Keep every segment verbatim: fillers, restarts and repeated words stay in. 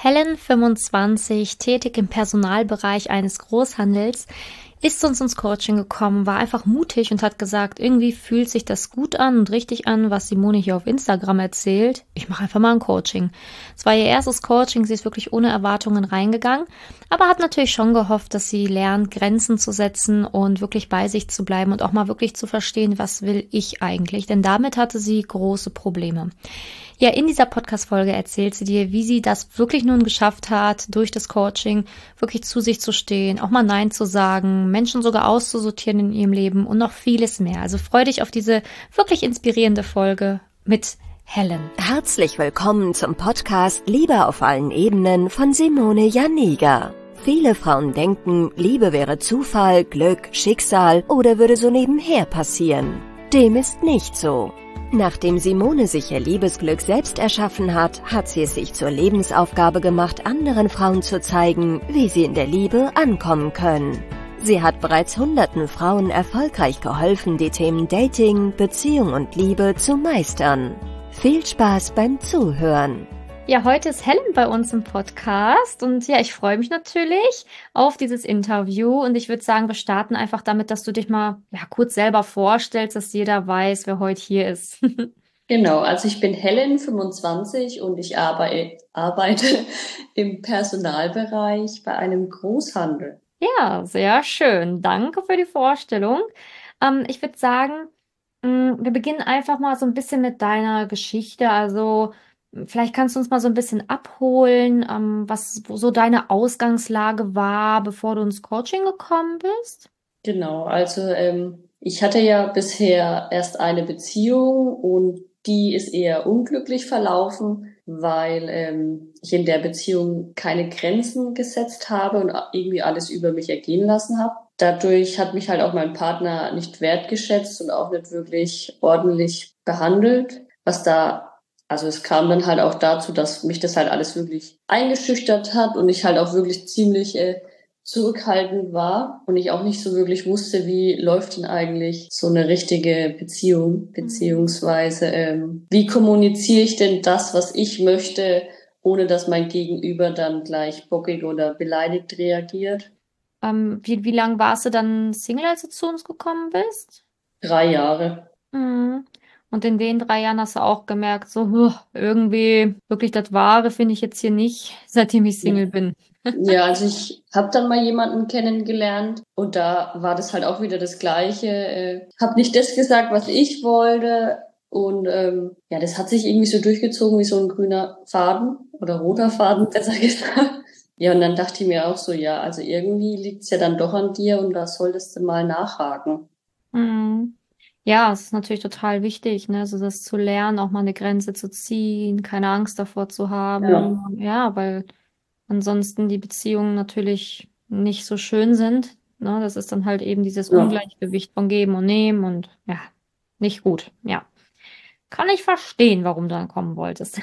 Helen, fünfundzwanzig, tätig im Personalbereich eines Großhandels, ist uns ins Coaching gekommen, war einfach mutig und hat gesagt, irgendwie fühlt sich das gut an und richtig an, was Simone hier auf Instagram erzählt. Ich mache einfach mal ein Coaching. Es war ihr erstes Coaching, sie ist wirklich ohne Erwartungen reingegangen, aber hat natürlich schon gehofft, dass sie lernt, Grenzen zu setzen und wirklich bei sich zu bleiben und auch mal wirklich zu verstehen, was will ich eigentlich, denn damit hatte sie große Probleme. Ja, in dieser Podcast-Folge erzählt sie dir, wie sie das wirklich nun geschafft hat, durch das Coaching wirklich zu sich zu stehen, auch mal Nein zu sagen, Menschen sogar auszusortieren in ihrem Leben und noch vieles mehr. Also freu dich auf diese wirklich inspirierende Folge mit Helen. Herzlich willkommen zum Podcast Liebe auf allen Ebenen von Simone Janiga. Viele Frauen denken, Liebe wäre Zufall, Glück, Schicksal oder würde so nebenher passieren. Dem ist nicht so. Nachdem Simone sich ihr Liebesglück selbst erschaffen hat, hat sie es sich zur Lebensaufgabe gemacht, anderen Frauen zu zeigen, wie sie in der Liebe ankommen können. Sie hat bereits hunderten Frauen erfolgreich geholfen, die Themen Dating, Beziehung und Liebe zu meistern. Viel Spaß beim Zuhören! Ja, heute ist Helen bei uns im Podcast und ja, ich freue mich natürlich auf dieses Interview und ich würde sagen, wir starten einfach damit, dass du dich mal ja, kurz selber vorstellst, dass jeder weiß, wer heute hier ist. Genau, also ich bin Helen, fünfundzwanzig und ich arbeite, arbeite im Personalbereich bei einem Großhandel. Ja, sehr schön. Danke für die Vorstellung. Ähm, ich würde sagen, mh, wir beginnen einfach mal so ein bisschen mit deiner Geschichte. Also vielleicht kannst du uns mal so ein bisschen abholen, ähm, was wo so deine Ausgangslage war, bevor du ins Coaching gekommen bist. Genau, also ähm, ich hatte ja bisher erst eine Beziehung und die ist eher unglücklich verlaufen, weil ähm, ich in der Beziehung keine Grenzen gesetzt habe und irgendwie alles über mich ergehen lassen habe. Dadurch hat mich halt auch mein Partner nicht wertgeschätzt und auch nicht wirklich ordentlich behandelt, was da Also es kam dann halt auch dazu, dass mich das halt alles wirklich eingeschüchtert hat und ich halt auch wirklich ziemlich äh, zurückhaltend war und ich auch nicht so wirklich wusste, wie läuft denn eigentlich so eine richtige Beziehung, beziehungsweise ähm, wie kommuniziere ich denn das, was ich möchte, ohne dass mein Gegenüber dann gleich bockig oder beleidigt reagiert. Ähm, wie, wie lang warst du dann Single, als du zu uns gekommen bist? Drei Jahre. Mhm. Und in den drei Jahren hast du auch gemerkt, so huh, irgendwie wirklich das Wahre finde ich jetzt hier nicht, seitdem ich Single bin. Ja, also ich habe dann mal jemanden kennengelernt und da war das halt auch wieder das Gleiche. Äh, habe nicht das gesagt, was ich wollte und ähm, ja, das hat sich irgendwie so durchgezogen wie so ein grüner Faden oder roter Faden, besser gesagt. Ja, und dann dachte ich mir auch so, ja, also irgendwie liegt's ja dann doch an dir und da solltest du mal nachhaken. Mhm. Ja, es ist natürlich total wichtig, ne, so das zu lernen, auch mal eine Grenze zu ziehen, keine Angst davor zu Ja. haben. Ja, weil ansonsten die Beziehungen natürlich nicht so schön sind. Ne? Das ist dann halt eben dieses Ja. Ungleichgewicht von Geben und Nehmen und ja, nicht gut. Ja, kann ich verstehen, warum du dann kommen wolltest.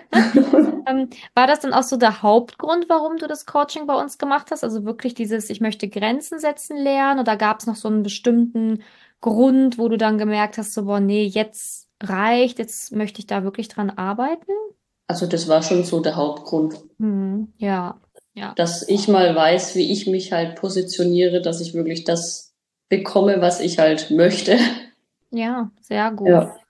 Ähm, war das dann auch so der Hauptgrund, warum du das Coaching bei uns gemacht hast? Also wirklich dieses, ich möchte Grenzen setzen lernen, oder gab es noch so einen bestimmten Grund, wo du dann gemerkt hast, so, boah, nee, jetzt reicht, jetzt möchte ich da wirklich dran arbeiten? Also das war schon so der Hauptgrund, Hm, ja, ja, dass ich mal weiß, wie ich mich halt positioniere, dass ich wirklich das bekomme, was ich halt möchte. ja, sehr gut. Ja.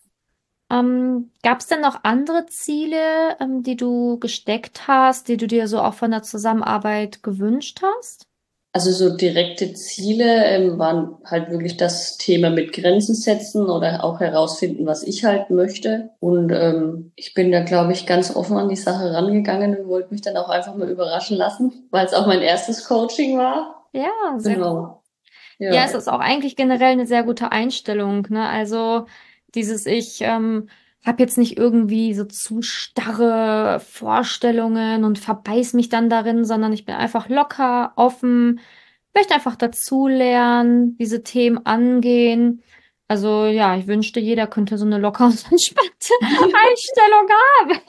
Ähm, gab es denn noch andere Ziele, ähm, die du gesteckt hast, die du dir so auch von der Zusammenarbeit gewünscht hast? Also so direkte Ziele ähm, waren halt wirklich das Thema mit Grenzen setzen oder auch herausfinden, was ich halt möchte. Und ähm, ich bin da, glaube ich, ganz offen an die Sache rangegangen und wollte mich dann auch einfach mal überraschen lassen, weil es auch mein erstes Coaching war. Ja, sehr gut. Genau. Ja, es Ja. ist auch eigentlich generell eine sehr gute Einstellung, ne? Also dieses ich ähm, habe jetzt nicht irgendwie so zu starre Vorstellungen und verbeiß mich dann darin, sondern ich bin einfach locker, offen, möchte einfach dazulernen, diese Themen angehen. Also ja, ich wünschte, jeder könnte so eine locker und entspannte Einstellung haben.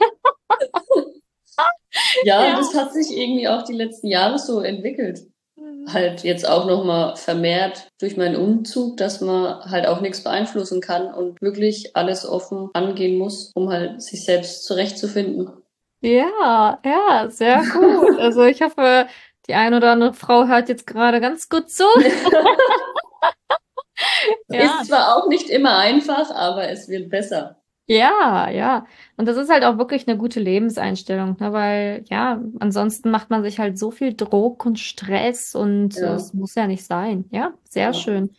Ja, Ja. das hat sich irgendwie auch die letzten Jahre so entwickelt. Mhm. Halt jetzt auch nochmal vermehrt durch meinen Umzug, dass man halt auch nichts beeinflussen kann und wirklich alles offen angehen muss, um halt sich selbst zurechtzufinden. Ja, ja, sehr gut. Also ich hoffe, die eine oder andere Frau hört jetzt gerade ganz gut zu. Ja, Ist zwar auch nicht immer einfach, aber es wird besser. ja, ja. Und das ist halt auch wirklich eine gute Lebenseinstellung, ne? Weil ja, ansonsten macht man sich halt so viel Druck und Stress und äh, Ja, es muss ja nicht sein. Ja, sehr ja. schön.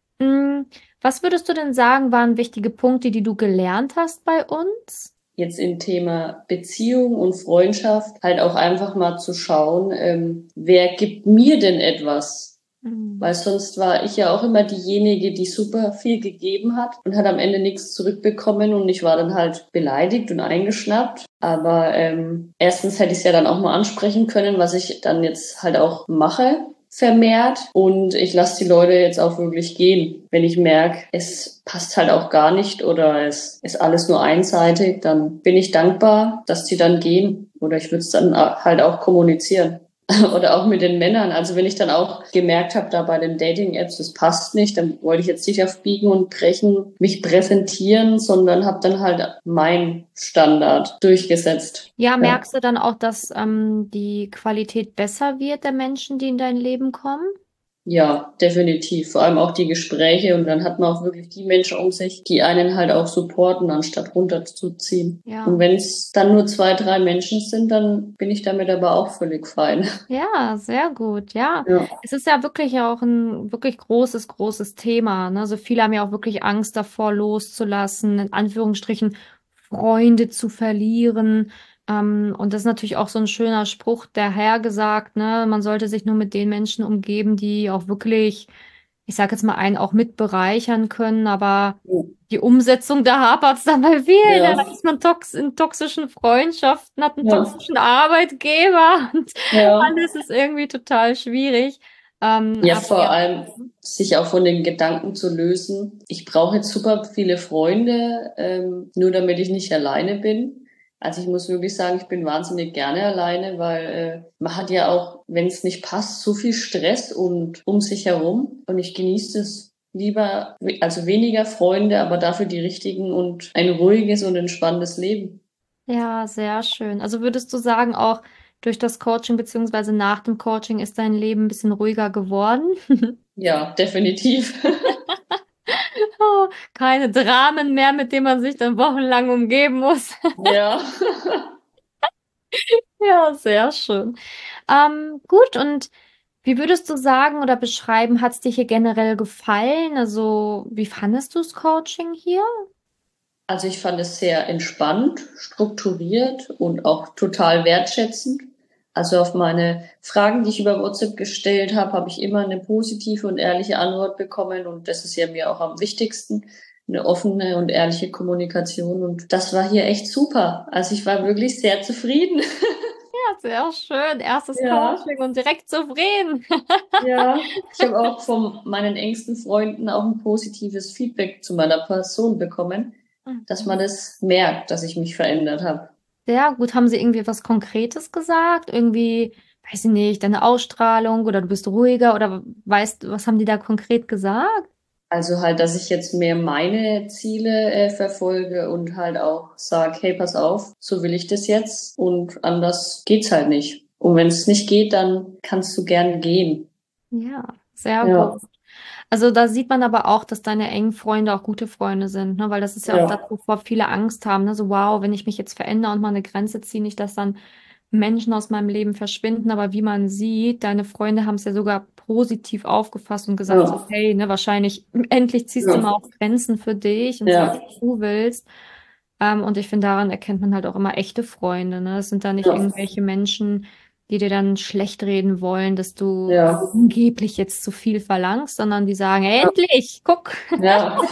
Hm, was würdest du denn sagen, waren wichtige Punkte, die du gelernt hast bei uns? Jetzt im Thema Beziehung und Freundschaft halt auch einfach mal zu schauen, ähm, wer gibt mir denn etwas? Hm. Weil sonst war ich ja auch immer diejenige, die super viel gegeben hat und hat am Ende nichts zurückbekommen und ich war dann halt beleidigt und eingeschnappt. Aber ähm, erstens hätte ich es ja dann auch mal ansprechen können, was ich dann jetzt halt auch mache, vermehrt. Und ich lasse die Leute jetzt auch wirklich gehen. Wenn ich merke, es passt halt auch gar nicht oder es ist alles nur einseitig, dann bin ich dankbar, dass die dann gehen. Oder ich würde es dann halt auch kommunizieren. Oder auch mit den Männern. Also wenn ich dann auch gemerkt habe, da bei den Dating-Apps, das passt nicht, dann wollte ich jetzt nicht auf Biegen und Brechen mich präsentieren, sondern habe dann halt meinen Standard durchgesetzt. Ja, Ja. merkst du dann auch, dass ähm, die Qualität besser wird der Menschen, die in dein Leben kommen? Ja, definitiv. Vor allem auch die Gespräche und dann hat man auch wirklich die Menschen um sich, die einen halt auch supporten, anstatt runterzuziehen. Und Ja. wenn es dann nur zwei, drei Menschen sind, dann bin ich damit aber auch völlig fein. Ja, sehr gut. Ja, Ja, es ist ja wirklich auch ein wirklich großes, großes Thema. Ne? So viele haben ja auch wirklich Angst davor, loszulassen, in Anführungsstrichen Freunde zu verlieren. Ähm, und das ist natürlich auch so ein schöner Spruch dahergesagt, ne? Man sollte sich nur mit den Menschen umgeben, die auch wirklich, ich sage jetzt mal, einen auch mit bereichern können, aber die Umsetzung, da hapert es dann bei vielen. Ja, ja, da ist man tox in toxischen Freundschaften, hat einen ja, toxischen Arbeitgeber und ja. alles ist irgendwie total schwierig. Ähm, Ja, aber vor ja, allem sich auch von den Gedanken zu lösen. Ich brauche jetzt super viele Freunde, ähm, nur damit ich nicht alleine bin. Also ich muss wirklich sagen, ich bin wahnsinnig gerne alleine, weil äh, man hat ja auch, wenn es nicht passt, so viel Stress und um sich herum. Und ich genieße es lieber, also weniger Freunde, aber dafür die richtigen und ein ruhiges und entspanntes Leben. ja, sehr schön. Also würdest du sagen, auch durch das Coaching beziehungsweise nach dem Coaching ist dein Leben ein bisschen ruhiger geworden? Ja, definitiv. Oh, keine Dramen mehr, mit denen man sich dann wochenlang umgeben muss. Ja. Ja, sehr schön. Ähm, gut, und wie würdest du sagen oder beschreiben, hat es dir hier generell gefallen? Also, wie fandest du das Coaching hier? Also ich fand es sehr entspannt, strukturiert und auch total wertschätzend. Also auf meine Fragen, die ich über WhatsApp gestellt habe, habe ich immer eine positive und ehrliche Antwort bekommen. Und das ist ja mir auch am wichtigsten, eine offene und ehrliche Kommunikation. Und das war hier echt super. Also ich war wirklich sehr zufrieden. Ja, sehr schön. Erstes Ja, Coaching und direkt zufrieden. ja. Ich habe auch von meinen engsten Freunden auch ein positives Feedback zu meiner Person bekommen, dass man das merkt, dass ich mich verändert habe. Sehr gut. Haben sie irgendwie was Konkretes gesagt? Irgendwie, weiß ich nicht, deine Ausstrahlung oder du bist ruhiger oder weißt, was haben die da konkret gesagt? Also halt, dass ich jetzt mehr meine Ziele äh, verfolge und halt auch sag, hey, pass auf, so will ich das jetzt und anders geht's halt nicht. Und wenn es nicht geht, dann kannst du gern gehen. Ja, sehr gut. Ja, Also da sieht man aber auch, dass deine engen Freunde auch gute Freunde sind, ne? Weil das ist ja auch das, ja, wovor viele Angst haben, ne? So, wow, wenn ich mich jetzt verändere und mal eine Grenze ziehe, nicht, dass dann Menschen aus meinem Leben verschwinden. Aber wie man sieht, deine Freunde haben es ja sogar positiv aufgefasst und gesagt, so, ja, hey, ne, wahrscheinlich endlich ziehst du mal ja, auch Grenzen für dich und sagst, ja, was du willst. Ähm, und ich finde, daran erkennt man halt auch immer echte Freunde, ne? Es sind da nicht ja, irgendwelche Menschen, die dir dann schlecht reden wollen, dass du ja, angeblich jetzt zu viel verlangst, sondern die sagen, endlich, guck. ja,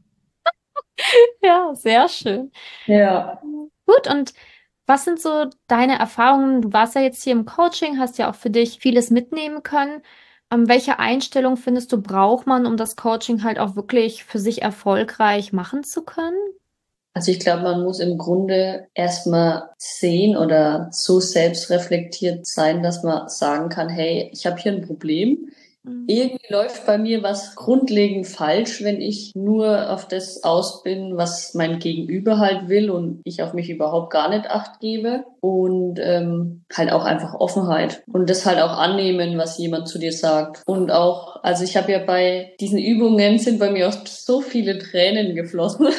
Ja, sehr schön. ja. Gut, und was sind so deine Erfahrungen? Du warst ja jetzt hier im Coaching, hast ja auch für dich vieles mitnehmen können. Ähm, welche Einstellung findest du, braucht man, um das Coaching halt auch wirklich für sich erfolgreich machen zu können? Also ich glaube, man muss im Grunde erstmal sehen oder so selbstreflektiert sein, dass man sagen kann, hey, ich habe hier ein Problem. irgendwie läuft bei mir was grundlegend falsch, wenn ich nur auf das aus bin, was mein Gegenüber halt will und ich auf mich überhaupt gar nicht Acht gebe. Und ähm, halt auch einfach Offenheit und das halt auch annehmen, was jemand zu dir sagt. Und auch, also ich habe ja bei diesen Übungen sind bei mir auch so viele Tränen geflossen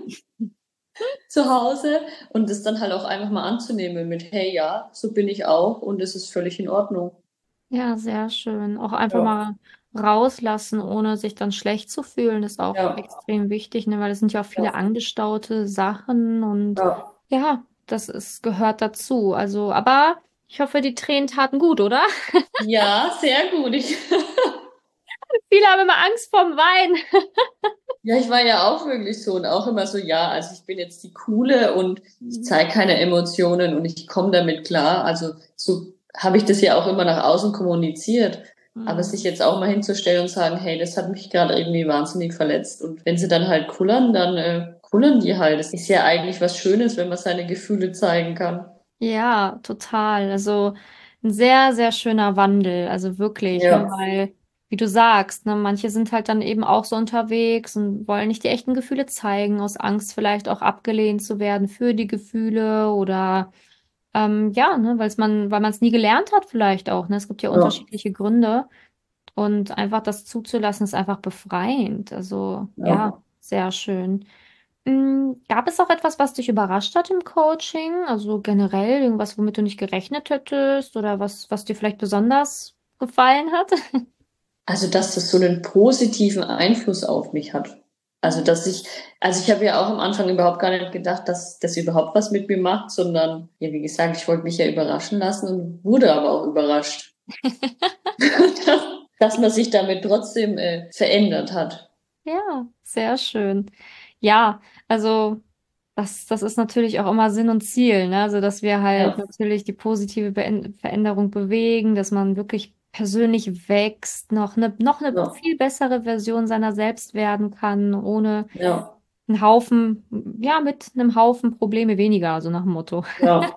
zu Hause und das dann halt auch einfach mal anzunehmen mit, hey, ja, so bin ich auch und es ist völlig in Ordnung. Ja, sehr schön. Auch einfach Ja, mal rauslassen, ohne sich dann schlecht zu fühlen, ist auch ja, extrem wichtig, ne? Weil es sind ja auch viele ja, angestaute Sachen und ja. ja, das ist, gehört dazu. Also, aber ich hoffe, die Tränen taten gut, oder? Ja, sehr gut. Ich, Viele haben immer Angst vorm Weinen. ja, ich war ja auch wirklich so und auch immer so, ja, also ich bin jetzt die Coole und ich zeige keine Emotionen und ich komme damit klar. Also so habe ich das ja auch immer nach außen kommuniziert. Aber sich Mhm. jetzt auch mal hinzustellen und sagen, hey, das hat mich gerade irgendwie wahnsinnig verletzt. Und wenn sie dann halt kullern, dann äh, kullern die halt. Das ist ja eigentlich was Schönes, wenn man seine Gefühle zeigen kann. Ja, total. Also ein sehr, sehr schöner Wandel. Also wirklich, ne, Ja, weil, wie du sagst, ne, manche sind halt dann eben auch so unterwegs und wollen nicht die echten Gefühle zeigen, aus Angst vielleicht auch abgelehnt zu werden für die Gefühle oder ähm, ja, ne, weil es man, weil man es nie gelernt hat, vielleicht auch. Ne? Es gibt ja ja, unterschiedliche Gründe. Und einfach das zuzulassen, ist einfach befreiend. Also ja, ja. sehr schön. Mm, Gab es auch etwas, was dich überrascht hat im Coaching? Also generell irgendwas, womit du nicht gerechnet hättest oder was, was dir vielleicht besonders gefallen hat? Also, dass das so einen positiven Einfluss auf mich hat. Also, dass ich, also ich habe ja auch am Anfang überhaupt gar nicht gedacht, dass das überhaupt was mit mir macht, sondern, ja, wie gesagt, ich wollte mich ja überraschen lassen und wurde aber auch überrascht, dass, dass man sich damit trotzdem äh, verändert hat. Ja, sehr schön. Ja, also das, das ist natürlich auch immer Sinn und Ziel, ne? Also, dass wir halt Ja, natürlich die positive Beän- Veränderung bewegen, dass man wirklich persönlich wächst, noch eine, noch eine ja, viel bessere Version seiner selbst werden kann, ohne ja, einen Haufen, ja, mit einem Haufen Probleme weniger, so nach dem Motto. ja.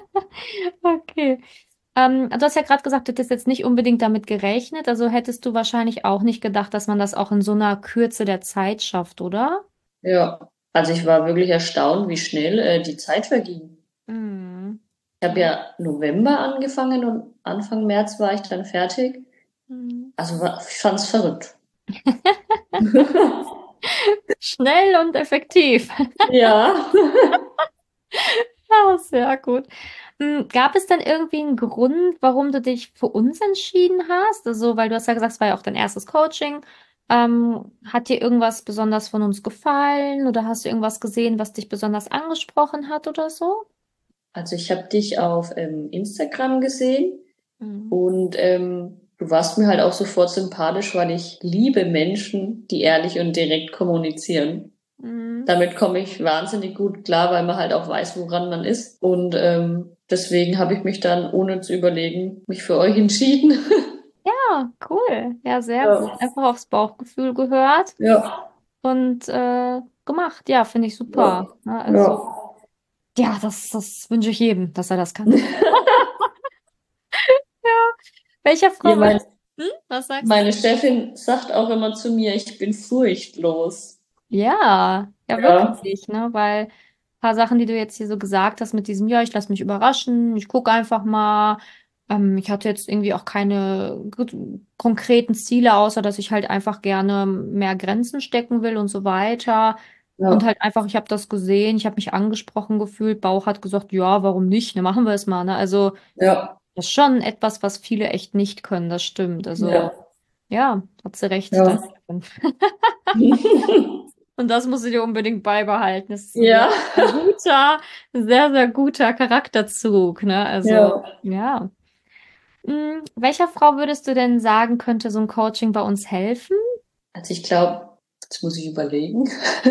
Okay. Ähm, du hast ja gerade gesagt, du hättest jetzt nicht unbedingt damit gerechnet, also hättest du wahrscheinlich auch nicht gedacht, dass man das auch in so einer Kürze der Zeit schafft, oder? Ja. Also ich war wirklich erstaunt, wie schnell äh, die Zeit verging. Mhm. Ich habe ja November angefangen und Anfang März war ich dann fertig. Mhm. Also war, ich fand's verrückt. Schnell und effektiv. Ja. Ja, sehr gut. Hm, Gab es dann irgendwie einen Grund, warum du dich für uns entschieden hast? Also, weil du hast ja gesagt, es war ja auch dein erstes Coaching. Ähm, hat dir irgendwas besonders von uns gefallen oder hast du irgendwas gesehen, was dich besonders angesprochen hat oder so? Also ich habe dich auf ähm, Instagram gesehen Mhm. und ähm, du warst mir halt auch sofort sympathisch, weil ich liebe Menschen, die ehrlich und direkt kommunizieren. Mhm. Damit komme ich wahnsinnig gut klar, weil man halt auch weiß, woran man ist. Und ähm, deswegen habe ich mich dann, ohne zu überlegen, mich für euch entschieden. Ja, cool. Ja, sehr gut. Ja, Einfach aufs Bauchgefühl gehört ja, und äh, gemacht. Ja, finde ich super. ja, Ne? ja. Also, ja, das, das wünsche ich jedem, dass er das kann. Ja. Welcher Ja, Frau mein, würdest hm? Was sagst du? meine Chefin sagt auch immer zu mir, ich bin furchtlos. Ja, ja, Ja, wirklich, ne? Weil ein paar Sachen, die du jetzt hier so gesagt hast, mit diesem, ja, ich lasse mich überraschen, ich gucke einfach mal. Ähm, ich hatte jetzt irgendwie auch keine gut- konkreten Ziele, außer dass ich halt einfach gerne mehr Grenzen stecken will und so weiter. Und ja, halt einfach, ich habe das gesehen, ich habe mich angesprochen gefühlt, Bauch hat gesagt, ja, warum nicht? Ne, machen wir es mal, ne? Also, ja, das ist schon etwas, was viele echt nicht können, das stimmt. Also, ja, ja, hat sie recht, deine ja. Chefin. Und das musst du dir unbedingt beibehalten. Das ist ein sehr, Ja, sehr guter, sehr, sehr guter Charakterzug, ne? Also, ja. ja. Hm, welcher Frau würdest du denn sagen, könnte so ein Coaching bei uns helfen? Also ich glaube, jetzt muss ich überlegen.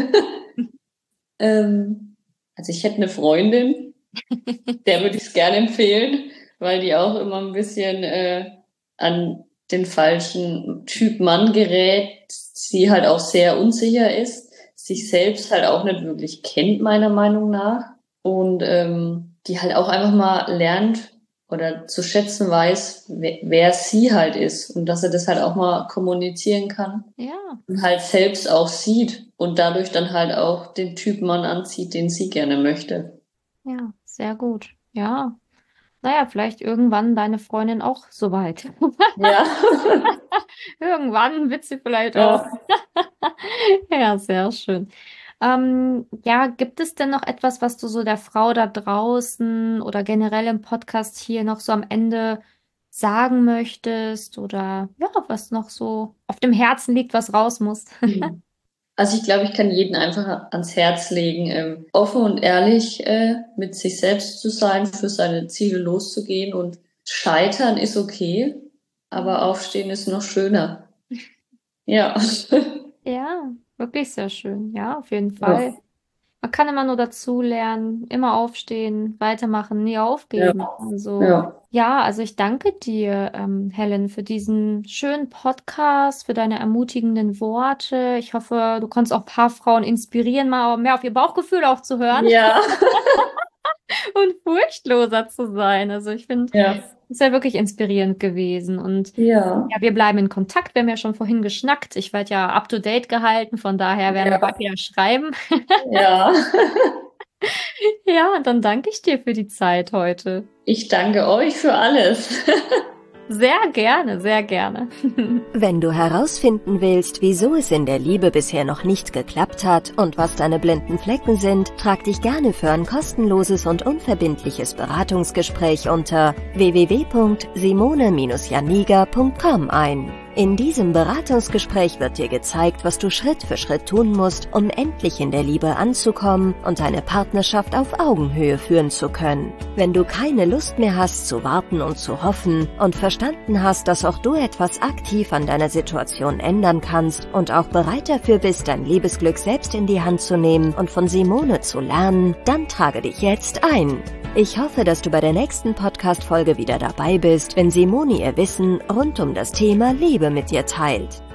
Ähm, also ich hätte eine Freundin, der würde ich es gerne empfehlen, weil die auch immer ein bisschen äh, an den falschen Typ Mann gerät, sie halt auch sehr unsicher ist, sich selbst halt auch nicht wirklich kennt, meiner Meinung nach. Und ähm, die halt auch einfach mal lernt oder zu schätzen weiß, wer, wer sie halt ist und dass er das halt auch mal kommunizieren kann. Ja. Und halt selbst auch sieht und dadurch dann halt auch den Typ Mann anzieht, den sie gerne möchte. Ja, sehr gut. Ja. Naja, vielleicht irgendwann deine Freundin auch soweit. Ja. Irgendwann wird sie vielleicht Ja. auch. Ja, sehr schön. Ähm, ja, gibt es denn noch etwas, was du so der Frau da draußen oder generell im Podcast hier noch so am Ende sagen möchtest oder ja, was noch so auf dem Herzen liegt, was raus muss? Also ich glaube, ich kann jeden einfach ans Herz legen, ähm, offen und ehrlich äh, mit sich selbst zu sein, für seine Ziele loszugehen und scheitern ist okay, aber aufstehen ist noch schöner. Ja. Ja, wirklich sehr schön. Ja, auf jeden Fall. Ja. Man kann immer nur dazu lernen, immer aufstehen, weitermachen, nie aufgeben. Ja. Also Ja. ja, also ich danke dir, ähm, Helen, für diesen schönen Podcast, für deine ermutigenden Worte. Ich hoffe, du konntest auch ein paar Frauen inspirieren, mal mehr auf ihr Bauchgefühl auch zu hören Ja. und furchtloser zu sein. Also ich finde, Ja. es ist ja wirklich inspirierend gewesen. Und Ja. ja, wir bleiben in Kontakt. Wir haben ja schon vorhin geschnackt. Ich werde ja up to date gehalten, von daher werden wir Ja. bald wieder schreiben. Ja. Ja, und dann danke ich dir für die Zeit heute. Ich danke euch für alles. Sehr gerne, sehr gerne. Wenn du herausfinden willst, wieso es in der Liebe bisher noch nicht geklappt hat und was deine blinden Flecken sind, trag dich gerne für ein kostenloses und unverbindliches Beratungsgespräch unter w w w punkt simone Bindestrich janiga punkt com ein. In diesem Beratungsgespräch wird dir gezeigt, was du Schritt für Schritt tun musst, um endlich in der Liebe anzukommen und deine Partnerschaft auf Augenhöhe führen zu können. Wenn du keine Lust mehr hast zu warten und zu hoffen und verstanden hast, dass auch du etwas aktiv an deiner Situation ändern kannst und auch bereit dafür bist, dein Liebesglück selbst in die Hand zu nehmen und von Simone zu lernen, dann trage dich jetzt ein. Ich hoffe, dass du bei der nächsten Podcast-Folge wieder dabei bist, wenn Simone ihr Wissen rund um das Thema Liebe mit dir teilt.